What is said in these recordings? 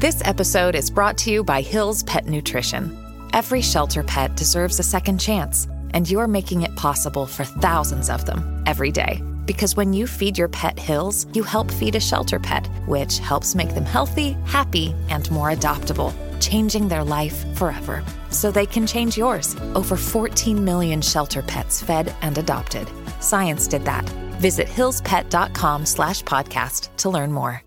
This episode is brought to you by Hill's Pet Nutrition. Every shelter pet deserves a second chance, and you're making it possible for thousands of them every day. Because when you feed your pet Hill's, you help feed a shelter pet, which helps make them healthy, happy, and more adoptable, changing their life forever. So they can change yours. Over 14 million shelter pets fed and adopted. Science did that. Visit hillspet.com/podcast to learn more.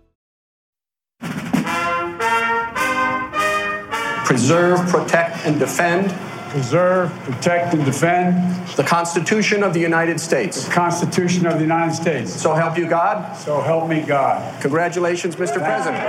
Preserve, protect, and defend. Preserve, protect, and defend. The Constitution of the United States. The Constitution of the United States. So help you God. So help me God. Congratulations, Mr. President.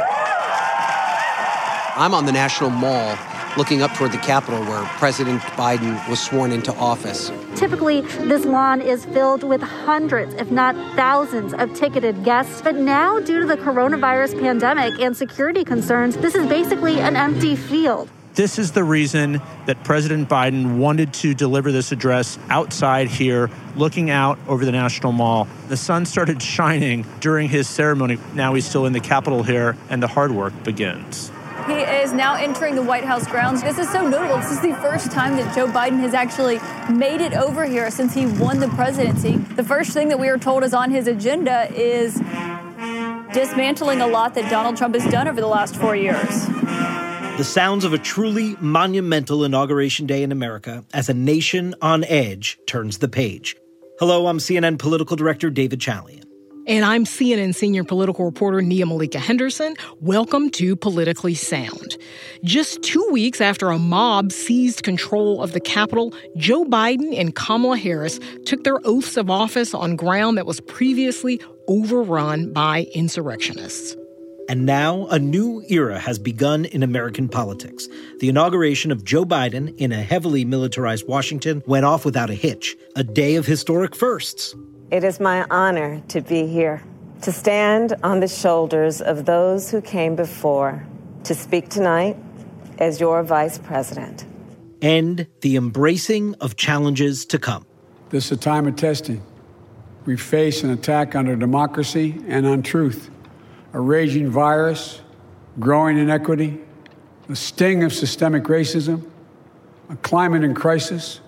I'm on the National Mall looking up toward the Capitol where President Biden was sworn into office. Typically, this lawn is filled with hundreds, if not thousands, of ticketed guests. But now, due to the coronavirus pandemic and security concerns, this is basically an empty field. This is the reason that President Biden wanted to deliver this address outside here, looking out over the National Mall. The sun started shining during his ceremony. Now he's still in the Capitol here, and the hard work begins. He is now entering the White House grounds. This is so notable. This is the first time that Joe Biden has actually made it over here since he won the presidency. The first thing that we are told is on his agenda is dismantling a lot that Donald Trump has done over the last 4 years. The sounds of a truly monumental Inauguration Day in America as a nation on edge turns the page. Hello, I'm CNN political director David Chalian. And I'm CNN senior political reporter Nia Malika Henderson. Welcome to Politically Sound. Just 2 weeks after a mob seized control of the Capitol, Joe Biden and Kamala Harris took their oaths of office on ground that was previously overrun by insurrectionists. And now a new era has begun in American politics. The inauguration of Joe Biden in a heavily militarized Washington went off without a hitch, a day of historic firsts. It is my honor to be here, to stand on the shoulders of those who came before, to speak tonight as your vice president. And the embracing of challenges to come. This is a time of testing. We face an attack on our democracy and on truth. A raging virus, growing inequity, the sting of systemic racism, a climate in crisis.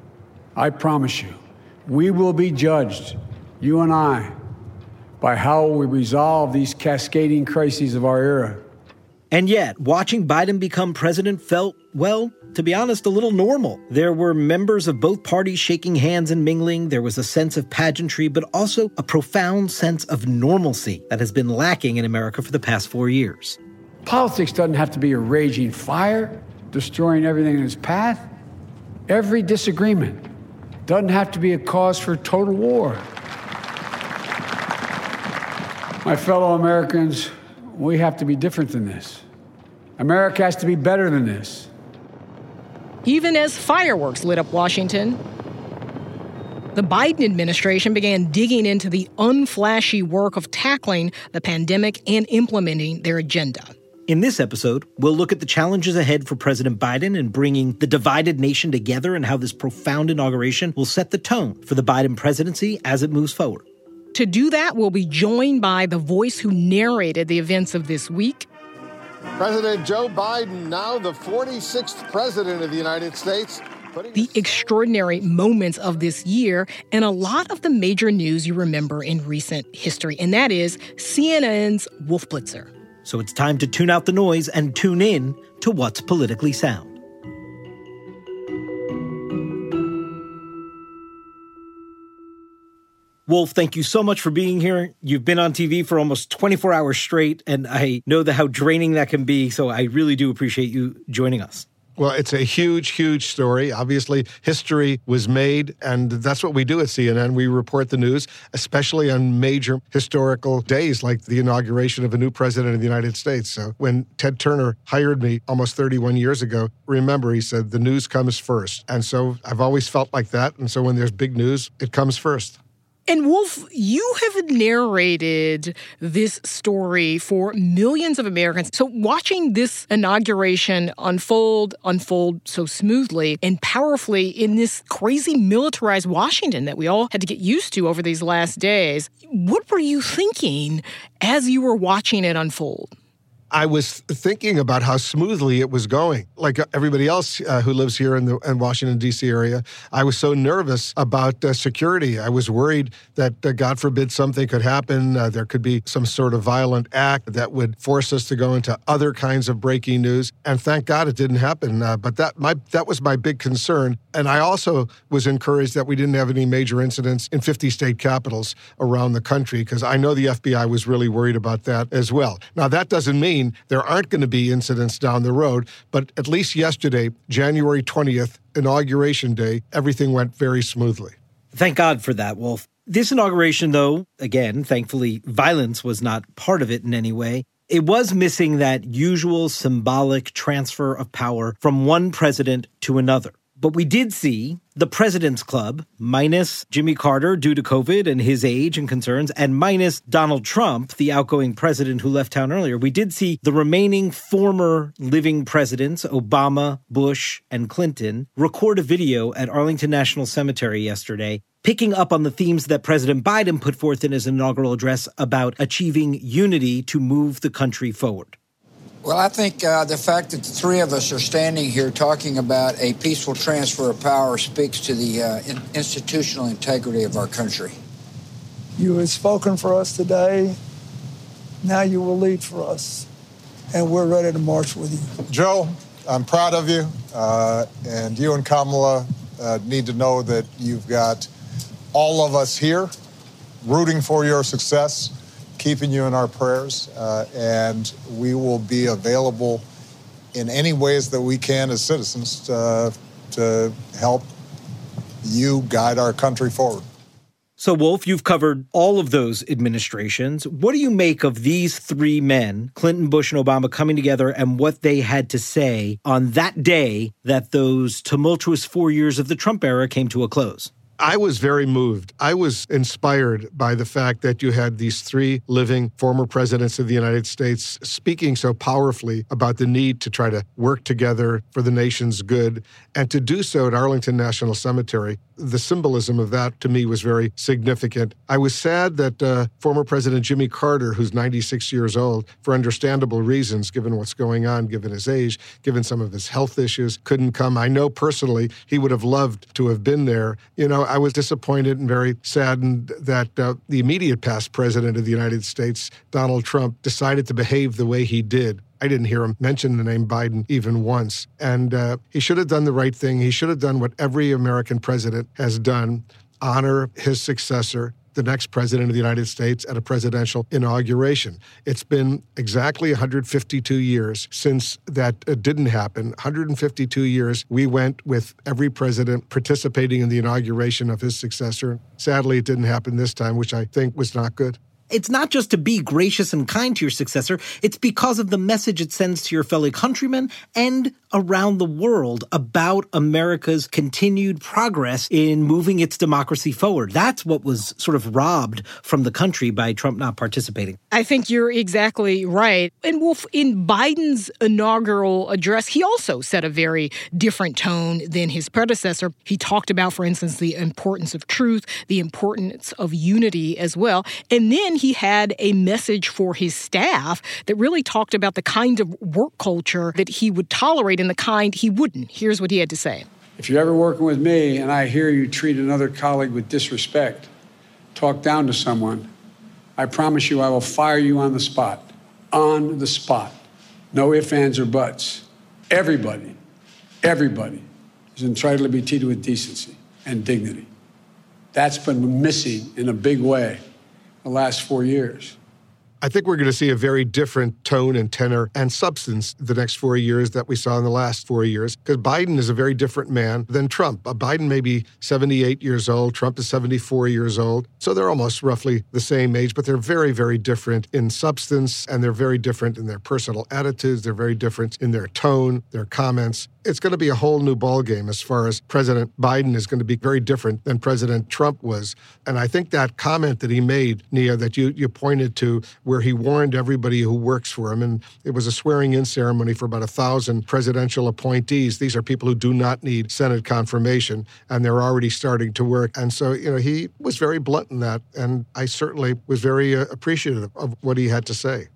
I promise you, we will be judged, you and I, by how we resolve these cascading crises of our era. And yet, watching Biden become president felt, well, to be honest, a little normal. There were members of both parties shaking hands and mingling. There was a sense of pageantry, but also a profound sense of normalcy that has been lacking in America for the past 4 years. Politics doesn't have to be a raging fire, destroying everything in its path. Every disagreement doesn't have to be a cause for total war. My fellow Americans, we have to be different than this. America has to be better than this. Even as fireworks lit up Washington, the Biden administration began digging into the unflashy work of tackling the pandemic and implementing their agenda. In this episode, we'll look at the challenges ahead for President Biden in bringing the divided nation together and how this profound inauguration will set the tone for the Biden presidency as it moves forward. To do that, we'll be joined by the voice who narrated the events of this week. President Joe Biden, now the 46th president of the United States. The extraordinary moments of this year and a lot of the major news you remember in recent history, and that is CNN's Wolf Blitzer. So it's time to tune out the noise and tune in to What's Politically Sound. Wolf, thank you so much for being here. You've been on TV for almost 24 hours straight, and I know how draining that can be, so I really do appreciate you joining us. Well, it's a huge, huge story. Obviously, history was made, and that's what we do at CNN. We report the news, especially on major historical days like the inauguration of a new president of the United States. So when Ted Turner hired me almost 31 years ago, remember, he said, the news comes first. And so I've always felt like that. And so when there's big news, it comes first. And Wolf, you have narrated this story for millions of Americans. So watching this inauguration unfold so smoothly and powerfully in this crazy militarized Washington that we all had to get used to over these last days, what were you thinking as you were watching it unfold? I was thinking about how smoothly it was going. Like everybody else who lives here in the Washington, D.C. area, I was so nervous about security. I was worried that, God forbid, something could happen. There could be some sort of violent act that would force us to go into other kinds of breaking news. And thank God it didn't happen. But that was my big concern. And I also was encouraged that we didn't have any major incidents in 50 state capitals around the country, because I know the FBI was really worried about that as well. Now, that doesn't mean there aren't going to be incidents down the road, but at least yesterday, January 20th, Inauguration Day, everything went very smoothly. Thank God for that, Wolf. This inauguration, though, again, thankfully, violence was not part of it in any way. It was missing that usual symbolic transfer of power from one president to another. But we did see the President's Club, minus Jimmy Carter due to COVID and his age and concerns, and minus Donald Trump, the outgoing president who left town earlier. We did see the remaining former living presidents, Obama, Bush, and Clinton, record a video at Arlington National Cemetery yesterday, picking up on the themes that President Biden put forth in his inaugural address about achieving unity to move the country forward. Well, I think the fact that the three of us are standing here talking about a peaceful transfer of power speaks to the institutional integrity of our country. You have spoken for us today. Now you will lead for us, and we're ready to march with you. Joe, I'm proud of you, and you and Kamala need to know that you've got all of us here rooting for your success, keeping you in our prayers, and we will be available in any ways that we can as citizens to help you guide our country forward. So, Wolf, you've covered all of those administrations. What do you make of these three men, Clinton, Bush, and Obama, coming together and what they had to say on that day that those tumultuous 4 years of the Trump era came to a close? I was very moved. I was inspired by the fact that you had these three living former presidents of the United States speaking so powerfully about the need to try to work together for the nation's good, and to do so at Arlington National Cemetery. The symbolism of that, to me, was very significant. I was sad that former President Jimmy Carter, who's 96 years old, for understandable reasons, given what's going on, given his age, given some of his health issues, couldn't come. I know personally he would have loved to have been there. You know, I was disappointed and very saddened that the immediate past president of the United States, Donald Trump, decided to behave the way he did. I didn't hear him mention the name Biden even once. And he should have done the right thing. He should have done what every American president has done, honor his successor, the next president of the United States, at a presidential inauguration. It's been exactly 152 years since that didn't happen. 152 years we went with every president participating in the inauguration of his successor. Sadly, it didn't happen this time, which I think was not good. It's not just to be gracious and kind to your successor. It's because of the message it sends to your fellow countrymen and around the world about America's continued progress in moving its democracy forward. That's what was sort of robbed from the country by Trump not participating. I think you're exactly right. And Wolf, in Biden's inaugural address, he also set a very different tone than his predecessor. He talked about, for instance, the importance of truth, the importance of unity as well. And then he had a message for his staff that really talked about the kind of work culture that he would tolerate and the kind he wouldn't. Here's what he had to say. If you're ever working with me and I hear you treat another colleague with disrespect, talk down to someone, I promise you I will fire you on the spot. On the spot. No ifs, ands, or buts. Everybody is entitled to be treated with decency and dignity. That's been missing in a big way the last 4 years. I think we're going to see a very different tone and tenor and substance the next 4 years that we saw in the last 4 years, because Biden is a very different man than Trump. Biden may be 78 years old. Trump is 74 years old. So they're almost roughly the same age, but they're very, very different in substance, and they're very different in their personal attitudes. They're very different in their tone, their comments. It's going to be a whole new ballgame as far as President Biden is going to be very different than President Trump was. And I think that comment that he made, Nia, that you pointed to, where he warned everybody who works for him, and it was a swearing-in ceremony for about 1,000 presidential appointees. These are people who do not need Senate confirmation, and they're already starting to work. And so, he was very blunt in that, and I certainly was very appreciative of what he had to say.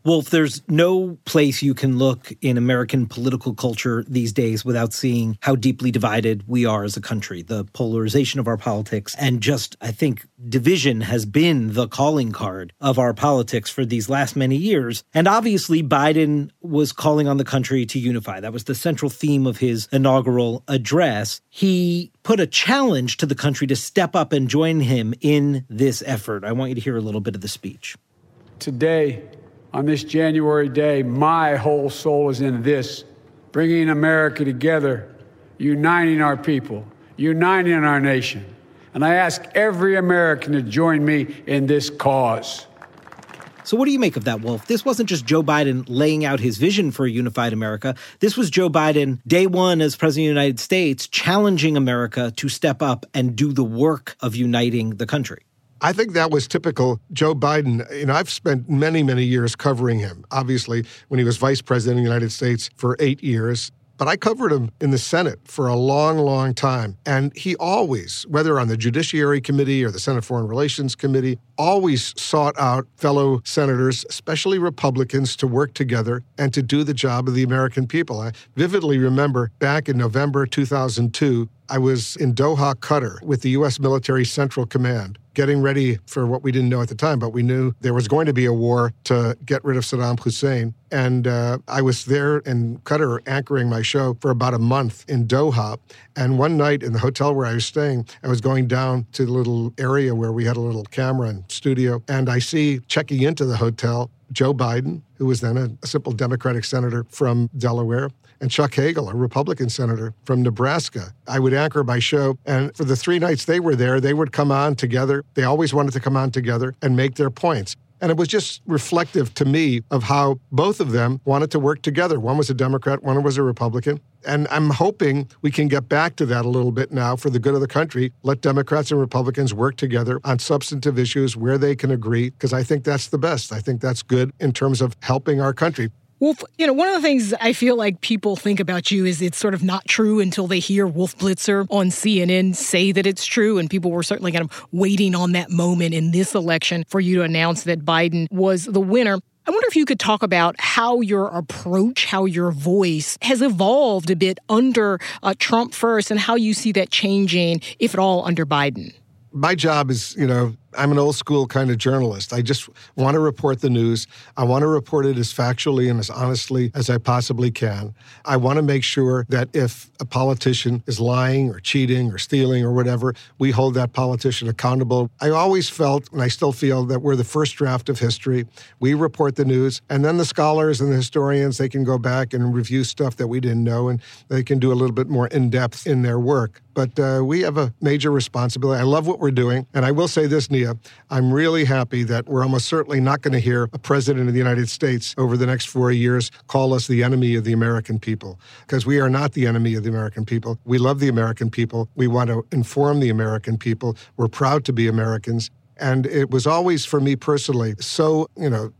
Wolf, there's no place you can look in American political culture these days without seeing how deeply divided we are as a country. The polarization of our politics and just, I think, division has been the calling card of our politics for these last many years. And obviously, Biden was calling on the country to unify. That was the central theme of his inaugural address. He put a challenge to the country to step up and join him in this effort. I want you to hear a little bit of the speech. Today, on this January day, my whole soul is in this, bringing America together, uniting our people, uniting our nation. And I ask every American to join me in this cause. So what do you make of that, Wolf? This wasn't just Joe Biden laying out his vision for a unified America. This was Joe Biden, day one as president of the United States, challenging America to step up and do the work of uniting the country. I think that was typical Joe Biden. I've spent many, many years covering him, obviously, when he was vice president of the United States for 8 years. But I covered him in the Senate for a long, long time. And he always, whether on the Judiciary Committee or the Senate Foreign Relations Committee, always sought out fellow senators, especially Republicans, to work together and to do the job of the American people. I vividly remember back in November 2002, I was in Doha, Qatar, with the U.S. Military Central Command, getting ready for what we didn't know at the time, but we knew there was going to be a war to get rid of Saddam Hussein. And I was there in Qatar anchoring my show for about a month in Doha. And one night in the hotel where I was staying, I was going down to the little area where we had a little camera and studio. And I see checking into the hotel Joe Biden, who was then a simple Democratic senator from Delaware, and Chuck Hagel, a Republican senator from Nebraska. I would anchor my show, and for the 3 nights they were there, they would come on together. They always wanted to come on together and make their points. And it was just reflective to me of how both of them wanted to work together. One was a Democrat, one was a Republican. And I'm hoping we can get back to that a little bit now for the good of the country. Let Democrats and Republicans work together on substantive issues where they can agree, because I think that's the best. I think that's good in terms of helping our country. Wolf, one of the things I feel like people think about you is it's sort of not true until they hear Wolf Blitzer on CNN say that it's true. And people were certainly kind of waiting on that moment in this election for you to announce that Biden was the winner. I wonder if you could talk about how your approach, how your voice has evolved a bit under Trump first and how you see that changing, if at all, under Biden. My job is, I'm an old school kind of journalist. I just want to report the news. I want to report it as factually and as honestly as I possibly can. I want to make sure that if a politician is lying or cheating or stealing or whatever, we hold that politician accountable. I always felt, and I still feel, that we're the first draft of history. We report the news, and then the scholars and the historians, they can go back and review stuff that we didn't know, and they can do a little bit more in-depth in their work. But we have a major responsibility. I love what we're doing. And I will say this, Nia, I'm really happy that we're almost certainly not going to hear a president of the United States over the next 4 years call us the enemy of the American people, because we are not the enemy of the American people. We love the American people. We want to inform the American people. We're proud to be Americans. And it was always, for me personally, so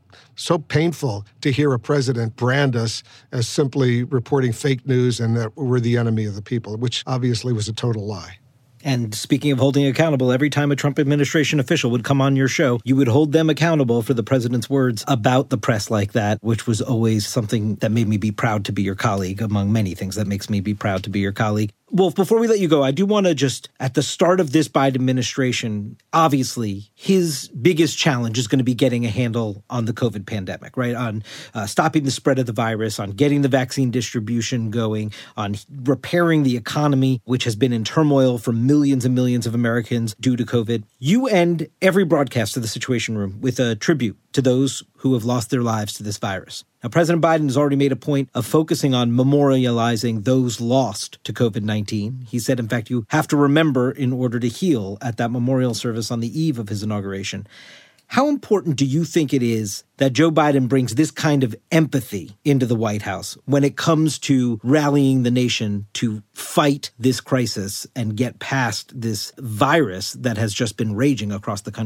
painful to hear a president brand us as simply reporting fake news and that we're the enemy of the people, which obviously was a total lie. And speaking of holding accountable, every time a Trump administration official would come on your show, you would hold them accountable for the president's words about the press like that, which was always something that made me be proud to be your colleague, among many things that makes me be proud to be your colleague. Wolf, before we let you go, I do want to just, at the start of this Biden administration, obviously, his biggest challenge is going to be getting a handle on the COVID pandemic, right? On stopping the spread of the virus, on getting the vaccine distribution going, on repairing the economy, which has been in turmoil for millions and millions of Americans due to COVID. You end every broadcast of the Situation Room with a tribute to those who have lost their lives to this virus. Now, President Biden has already made a point of focusing on memorializing those lost to COVID-19. He said, in fact, you have to remember in order to heal at that memorial service on the eve of his inauguration. How important do you think it is that Joe Biden brings this kind of empathy into the White House when it comes to rallying the nation to fight this crisis and get past this virus that has just been raging across the country?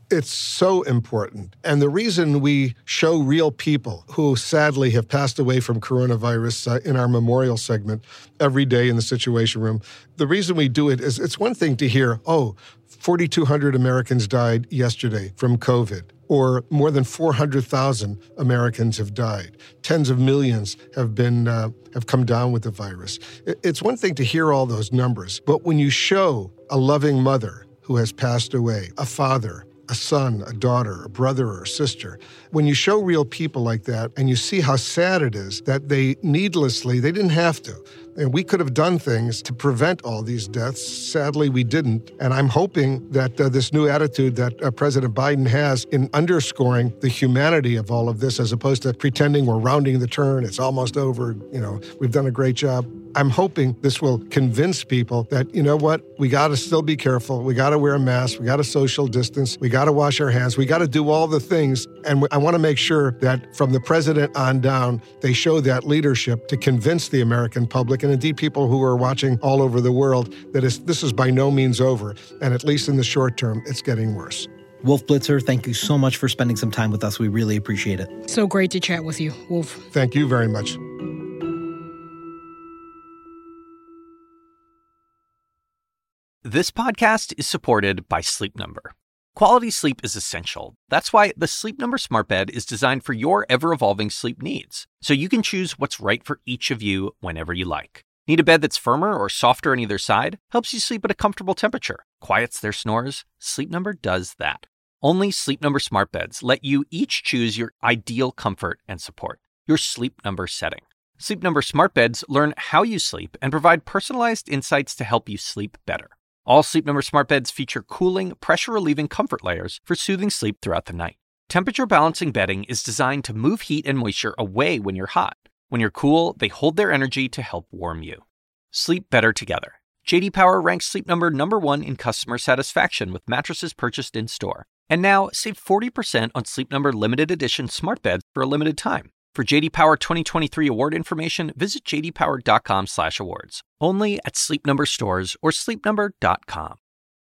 It's so important. And the reason we show real people who sadly have passed away from coronavirus in our memorial segment every day in the Situation Room, the reason we do it is it's one thing to hear, 4,200 Americans died yesterday from COVID, or more than 400,000 Americans have died. Tens of millions have come down with the virus. It's one thing to hear all those numbers, but when you show a loving mother who has passed away, a father, a son, a daughter, a brother, or a sister. When you show real people like that and you see how sad it is that they didn't have to. And we could have done things to prevent all these deaths. Sadly, we didn't. And I'm hoping that this new attitude that President Biden has in underscoring the humanity of all of this, as opposed to pretending we're rounding the turn, it's almost over, we've done a great job. I'm hoping this will convince people that, you know what, we got to still be careful. We got to wear a mask. We got to social distance. We got to wash our hands. We got to do all the things. And I want to make sure that from the president on down, they show that leadership to convince the American public, and indeed people who are watching all over the world, that this is by no means over. And at least in the short term, it's getting worse. Wolf Blitzer, thank you so much for spending some time with us. We really appreciate it. So great to chat with you, Wolf. Thank you very much. This podcast is supported by Sleep Number. Quality sleep is essential. That's why the Sleep Number Smart Bed is designed for your ever-evolving sleep needs, so you can choose what's right for each of you whenever you like. Need a bed that's firmer or softer on either side? Helps you sleep at a comfortable temperature. Quiets their snores? Sleep Number does that. Only Sleep Number Smart Beds let you each choose your ideal comfort and support, your Sleep Number setting. Sleep Number Smart Beds learn how you sleep and provide personalized insights to help you sleep better. All Sleep Number Smart Beds feature cooling, pressure-relieving comfort layers for soothing sleep throughout the night. Temperature-balancing bedding is designed to move heat and moisture away when you're hot. When you're cool, they hold their energy to help warm you. Sleep better together. J.D. Power ranks Sleep Number #1 in customer satisfaction with mattresses purchased in-store. And now, save 40% on Sleep Number limited edition smart beds for a limited time. For J.D. Power 2023 award information, visit jdpower.com/awards. Only at Sleep Number stores or sleepnumber.com.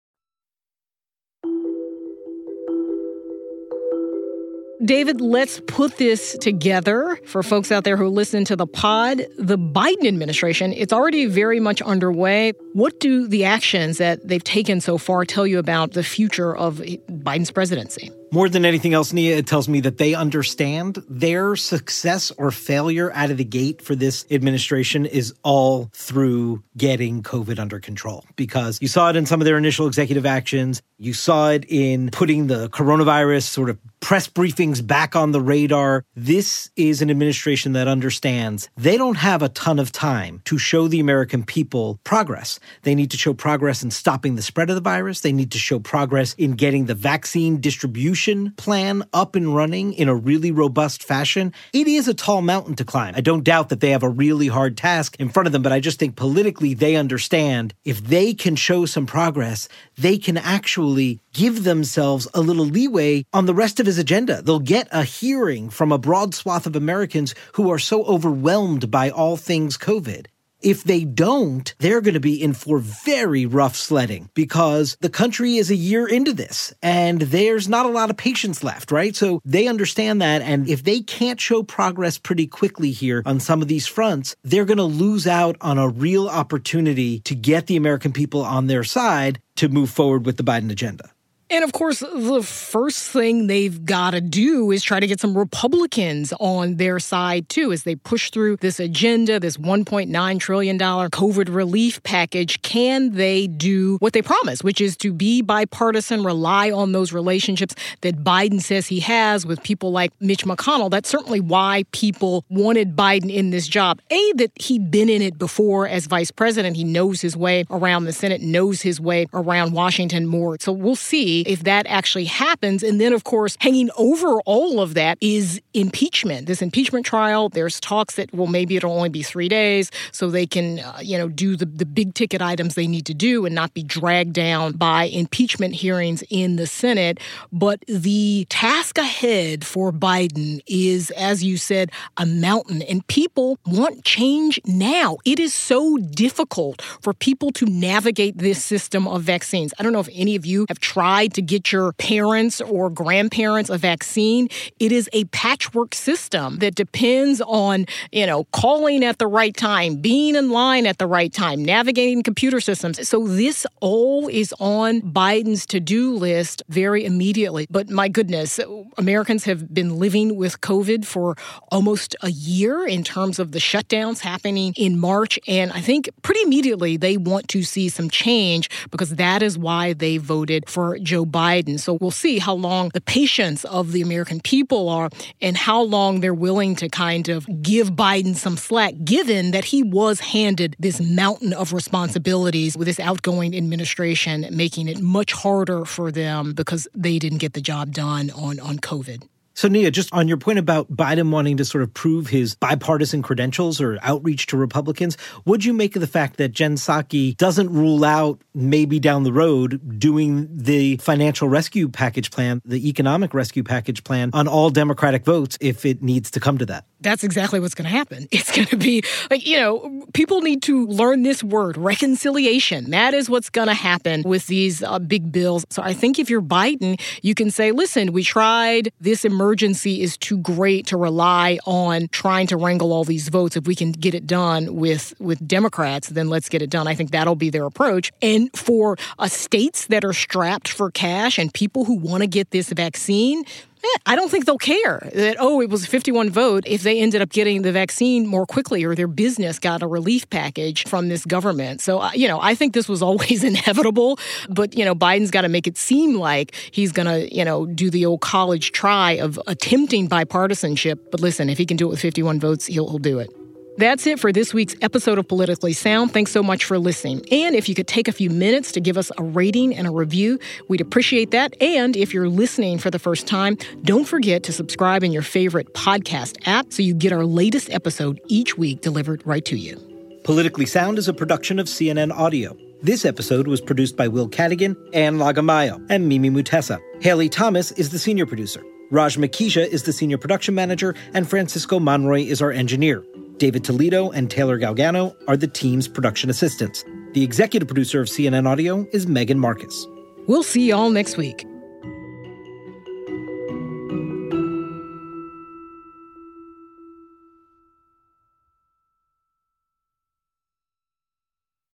David, let's put this together for folks out there who listen to the pod. The Biden administration, it's already very much underway. What do the actions that they've taken so far tell you about the future of Biden's presidency? More than anything else, Nia, it tells me that they understand their success or failure out of the gate for this administration is all through getting COVID under control. Because you saw it in some of their initial executive actions. You saw it in putting the coronavirus sort of press briefings back on the radar. This is an administration that understands they don't have a ton of time to show the American people progress. They need to show progress in stopping the spread of the virus. They need to show progress in getting the vaccine distribution plan up and running in a really robust fashion. It is a tall mountain to climb. I don't doubt that they have a really hard task in front of them, but I just think politically they understand if they can show some progress, they can actually give themselves a little leeway on the rest of his agenda. They'll get a hearing from a broad swath of Americans who are so overwhelmed by all things COVID. If they don't, they're going to be in for very rough sledding because the country is a year into this and there's not a lot of patience left, right? So they understand that. And if they can't show progress pretty quickly here on some of these fronts, they're going to lose out on a real opportunity to get the American people on their side to move forward with the Biden agenda. And of course, the first thing they've got to do is try to get some Republicans on their side, too, as they push through this agenda, this $1.9 trillion COVID relief package. Can they do what they promised, which is to be bipartisan, rely on those relationships that Biden says he has with people like Mitch McConnell? That's certainly why people wanted Biden in this job. That he'd been in it before as vice president. He knows his way around the Senate, knows his way around Washington more. So we'll see if that actually happens. And then, of course, hanging over all of that is impeachment. This impeachment trial, there's talks that, well, maybe it'll only be 3 days so they can, do the big ticket items they need to do and not be dragged down by impeachment hearings in the Senate. But the task ahead for Biden is, as you said, a mountain. And people want change now. It is so difficult for people to navigate this system of vaccines. I don't know if any of you have tried to get your parents or grandparents a vaccine, it is a patchwork system that depends on, calling at the right time, being in line at the right time, navigating computer systems. So this all is on Biden's to-do list very immediately. But my goodness, Americans have been living with COVID for almost a year in terms of the shutdowns happening in March. And I think pretty immediately they want to see some change because that is why they voted for Joe Biden. So we'll see how long the patience of the American people are and how long they're willing to kind of give Biden some slack, given that he was handed this mountain of responsibilities with this outgoing administration, making it much harder for them because they didn't get the job done on COVID. So, Nia, just on your point about Biden wanting to sort of prove his bipartisan credentials or outreach to Republicans, what'd you make of the fact that Jen Psaki doesn't rule out maybe down the road doing the financial rescue package plan, the economic rescue package plan on all Democratic votes if it needs to come to that? That's exactly what's going to happen. It's going to be people need to learn this word, reconciliation. That is what's going to happen with these big bills. So I think if you're Biden, you can say, listen, we tried. This emergency is too great to rely on trying to wrangle all these votes. If we can get it done with Democrats, then let's get it done. I think that'll be their approach. And for states that are strapped for cash and people who want to get this vaccine, I don't think they'll care that, it was a 51 vote if they ended up getting the vaccine more quickly or their business got a relief package from this government. So, I think this was always inevitable. But, Biden's got to make it seem like he's going to, do the old college try of attempting bipartisanship. But listen, if he can do it with 51 votes, he'll do it. That's it for this week's episode of Politically Sound. Thanks so much for listening. And if you could take a few minutes to give us a rating and a review, we'd appreciate that. And if you're listening for the first time, don't forget to subscribe in your favorite podcast app so you get our latest episode each week delivered right to you. Politically Sound is a production of CNN Audio. This episode was produced by Will Cadigan, Ann Lagamayo, and Mimi Mutessa. Haley Thomas is the senior producer. Raj Makija is the senior production manager, and Francisco Monroy is our engineer. David Toledo and Taylor Galgano are the team's production assistants. The executive producer of CNN Audio is Megan Marcus. We'll see you all next week.